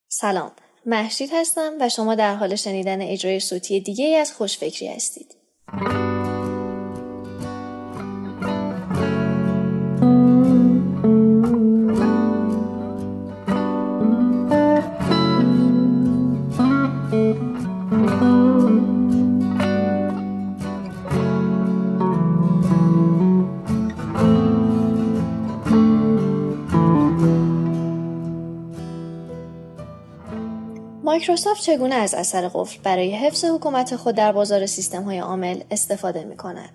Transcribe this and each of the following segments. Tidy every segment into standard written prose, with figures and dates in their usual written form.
سلام، مهشید هستم و شما در حال شنیدن اجرای صوتی دیگه‌ای از خوشفکری هستید. مایکروسافت چگونه از اثر قفل برای حفظ حکومت خود در بازار سیستم‌های عامل استفاده می‌کند؟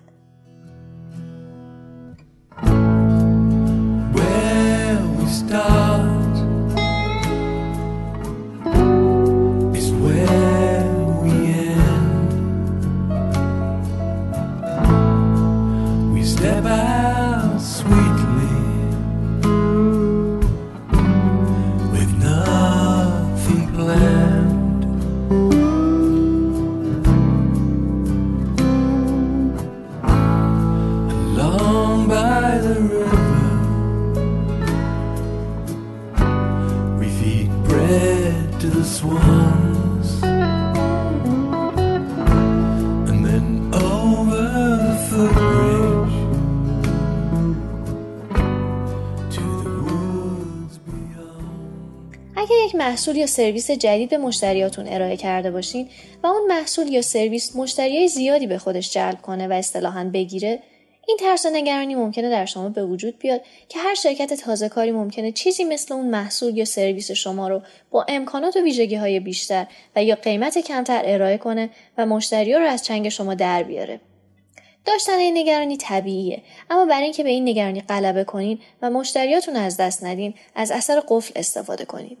اگر یک محصول یا سرویس جدید به مشتریاتون ارائه کرده باشین و اون محصول یا سرویس مشتریای زیادی به خودش جلب کنه و اصطلاحاً بگیره، این ترس و نگرانی ممکنه در شما به وجود بیاد که هر شرکت تازه‌کاری ممکنه چیزی مثل اون محصول یا سرویس شما رو با امکانات و ویژگی‌های بیشتر و یا قیمت کمتر ارائه کنه و مشتری‌ها رو از چنگ شما در بیاره. داشتن این نگرانی طبیعیه، اما برای اینکه به این نگرانی غلبه کنین و مشتریاتون از دست ندین، از اثر قفل استفاده کنید.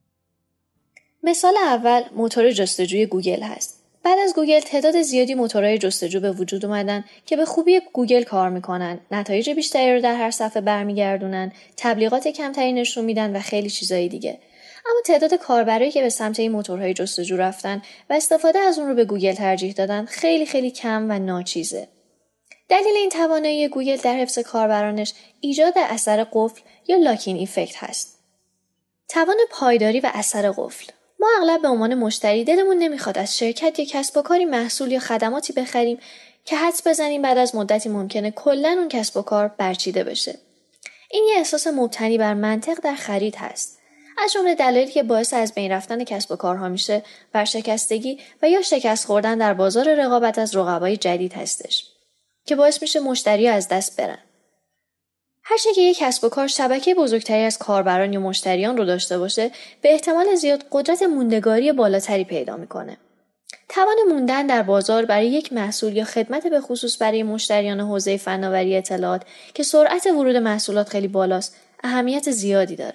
مثال اول موتور جستجوی گوگل هست. بعد از گوگل تعداد زیادی موتورهای جستجو به وجود اومدن که به خوبی گوگل کار میکنن، نتایج بیشتری رو در هر صفحه برمیگردونن، تبلیغات کمتری نشون میدن و خیلی چیزای دیگه. اما تعداد کاربرایی که به سمت این موتورهای جستجو رفتن و استفاده از اون رو به گوگل ترجیح دادن خیلی کم و ناچیزه. دلیل این توانایی گوگل در حفظ کاربرانش ایجاد اثر قفل یا لاکین ایفکت هست. توان پایداری و اثر قفل. ما اغلب به عنوان مشتری دلمون نمیخواد از شرکت یا کسب و کاری محصول یا خدماتی بخریم که حدس بزنیم بعد از مدتی ممکنه کلاً اون کسب و کار برچیده بشه. این یه احساس مبتنی بر منطق در خرید هست. از جمله دلایلی که باعث از بین رفتن کسب و کارها میشه، ورشکستگی و یا شکست خوردن در بازار رقابت از رقبای جدید هستش که باعث میشه مشتری‌ها از دست برن. هرچه که یک کسب و کار شبکه بزرگتری از کاربران یا مشتریان رو داشته باشه، به احتمال زیاد قدرت موندگاری بالاتری پیدا میکنه. توان موندن در بازار برای یک محصول یا خدمت به خصوص برای مشتریان حوزه فناوری اطلاعات که سرعت ورود محصولات خیلی بالاست، اهمیت زیادی داره.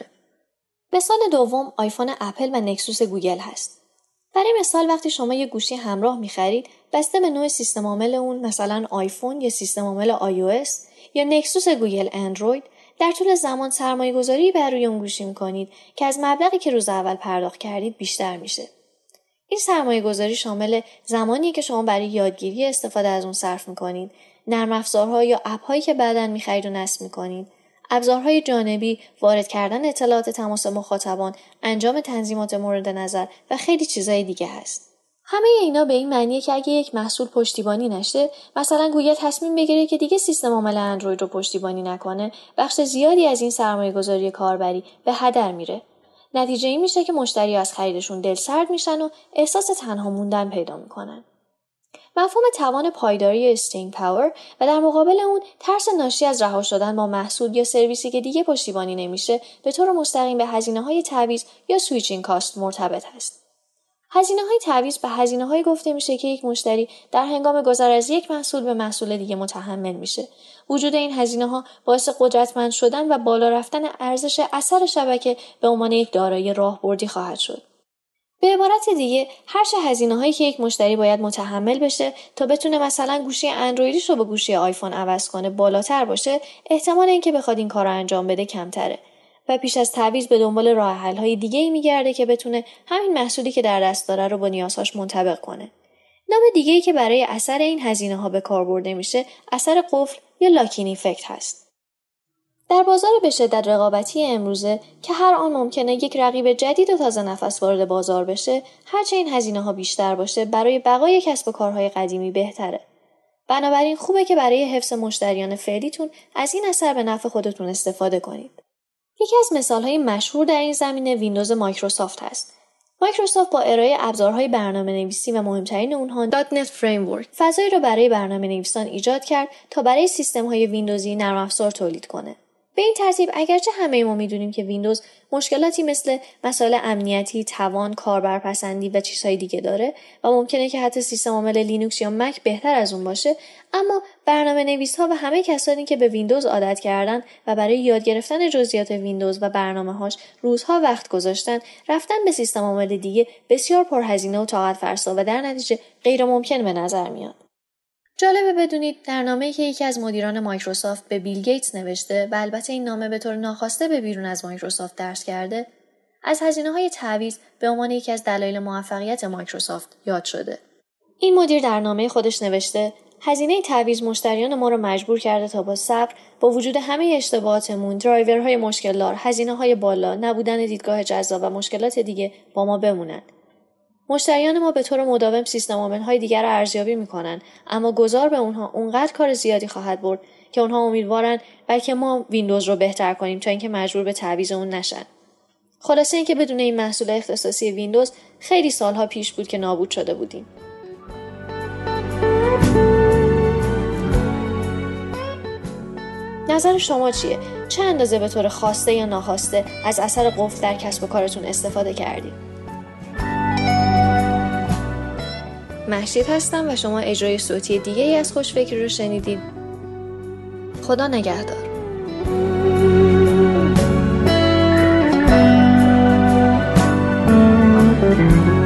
مثال دوم آیفون اپل و نکسوس گوگل هست. برای مثال وقتی شما یک گوشی همراه می‌خرید، بسته به نوع سیستم عامل اون، مثلا آیفون یا سیستم عامل iOS یا نکسوس گوگل اندروید، در طول زمان سرمایه‌گذاری بر روی اون گوشی می‌کنید که از مبلغی که روز اول پرداخت کردید بیشتر میشه. این سرمایه‌گذاری شامل زمانی که شما برای یادگیری استفاده از اون صرف می‌کنید، نرم افزارها یا اپ‌هایی که بعداً می‌خرید و نصب می‌کنید، ابزارهای جانبی، وارد کردن اطلاعات تماس مخاطبان، انجام تنظیمات مورد نظر و خیلی چیزای دیگه هست. همه اینا به این معنیه که اگه یک محصول پشتیبانی نشه، مثلا گوگل تصمیم بگیره که دیگه سیستم عامل اندروید رو پشتیبانی نکنه، بخش زیادی از این سرمایه‌گذاری کاربری به هدر میره. نتیجه این میشه که مشتری‌ها از خریدشون دلسرد میشن و احساس تنها موندن پیدا میکنن. مفهوم توان پایداری استینگ پاور و در مقابل اون ترس ناشی از رها شدن با محصول یا سرویسی که دیگه پشتیبانی نمیشه به طور مستقیم به هزینه‌های تعویض یا سویچینگ کاست مرتبط است. هزینه‌های تعویض به هزینه‌های گفته میشه که یک مشتری در هنگام گذر از یک محصول به محصول دیگه متحمل میشه. وجود این هزینه‌ها باعث قدرتمند شدن و بالا رفتن ارزش اثر شبکه به عنوان یک دارایی راهبردی خواهد شد. به عبارت دیگه هر چه هزینه‌هایی که یک مشتری باید متحمل بشه تا بتونه مثلا گوشی اندرویدیش رو به گوشی آیفون عوض کنه بالاتر باشه، احتمال اینکه بخواد این کار رو انجام بده کمتره و پیش از تعویض به دنبال راه حل‌های دیگه‌ای میگرده که بتونه همین محصولی که در دست داره رو با نیازهاش منطبق کنه. نام دیگه‌ای که برای اثر این هزینه‌ها به کار برده میشه، اثر قفل یا لاکین ایفکت هست. در بازار به شدت رقابتی امروزه که هر آن ممکنه یک رقیب جدید و تازه نفس وارد بازار بشه، هرچه این هزینه‌ها بیشتر باشه برای بقای کسب و کارهای قدیمی بهتره. بنابراین خوبه که برای حفظ مشتریان فعلیتون از این اثر به نفع خودتون استفاده کنید. یکی از مثالهای مشهور در این زمینه ویندوز مایکروسافت هست. مایکروسافت با ارائه ابزارهای برنامه‌نویسی و مهمترین اونها .NET فریمورک فضایی را برای برنامه‌نویسان ایجاد کرد تا برای سیستم‌های ویندوزی نرم افزار تولید کنه. به این ترتیب اگرچه همه ما میدونیم که ویندوز مشکلاتی مثل مسائل امنیتی، توان، کاربرپسندی و چیزهای دیگه داره و ممکنه که حتی سیستم عامل لینوکس یا مک بهتر از اون باشه، اما برنامه‌نویس‌ها و همه کسانی که به ویندوز عادت کردن و برای یاد گرفتن جزئیات ویندوز و برنامه‌هاش روزها وقت گذاشتن، رفتن به سیستم عامل دیگه بسیار پرهزینه و طاقت فرسا و در نتیجه غیر ممکن به نظر میاد. جالبه بدونید در نامه‌ای که یکی از مدیران مایکروسافت به بیل گیتس نوشته و البته این نامه به طور ناخواسته به بیرون از مایکروسافت درس کرده، از هزینه‌های تعویض به عنوان یکی از دلایل موفقیت مایکروسافت یاد شده. این مدیر در نامه خودش نوشته: هزینه تعویض مشتریان ما رو مجبور کرده تا با صبر با وجود همه اشتباهاتمون، درایورهای مشکل‌دار، هزینه‌های بالا، نبودن دیدگاه جذاب و مشکلات دیگه با ما بمونن. مشتریان ما به طور مداوم سیستم عامل‌های دیگر را ارزیابی می‌کنند، اما گذار به اونها اونقدر کار زیادی خواهد برد که اونها امیدوارن بلکه ما ویندوز رو بهتر کنیم تا اینکه مجبور به تعویض اون نشن. خلاصه اینکه بدون این محصول اختصاصی ویندوز خیلی سالها پیش بود که نابود شده بودیم. نظر شما چیه؟ چه اندازه به طور خواسته یا ناخواسته از اثر قفل در کسب و کارتون استفاده کردید؟ مهشید هستم و شما اجرای صوتی دیگه ای از خوشفکری رو شنیدید. خدا نگهدار.